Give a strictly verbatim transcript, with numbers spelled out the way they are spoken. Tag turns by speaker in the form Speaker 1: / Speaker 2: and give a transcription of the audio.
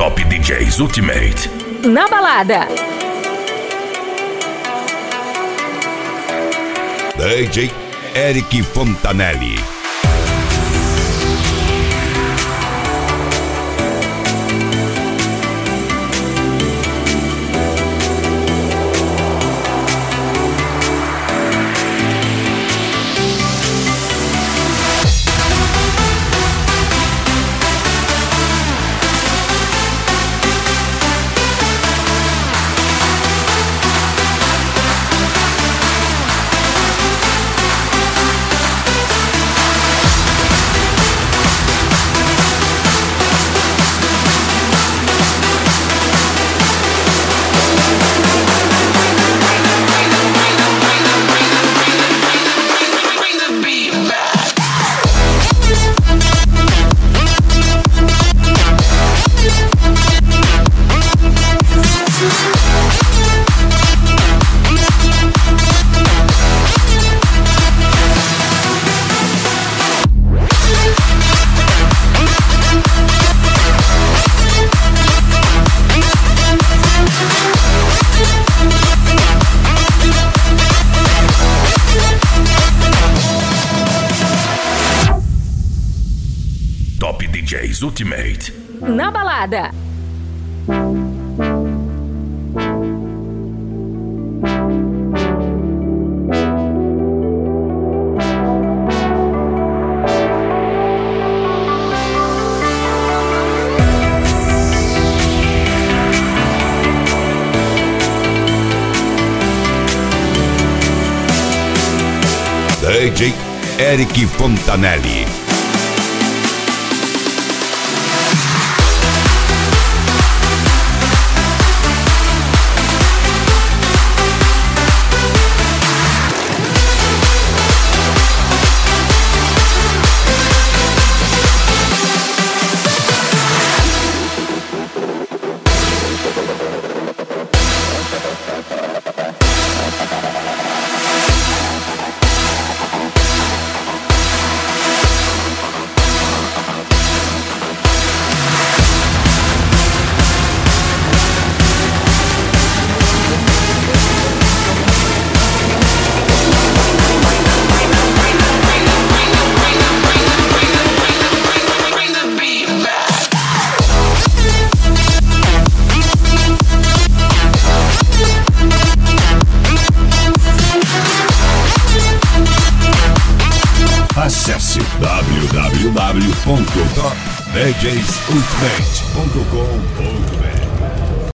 Speaker 1: Top D Js Ultimate.
Speaker 2: Na balada.
Speaker 1: D J Eric Fontanelli. Top D Js Ultimate.
Speaker 2: Na balada.
Speaker 1: D J Eric Fontanelli. Acesse w w w ponto top d js ultimate ponto com ponto b r.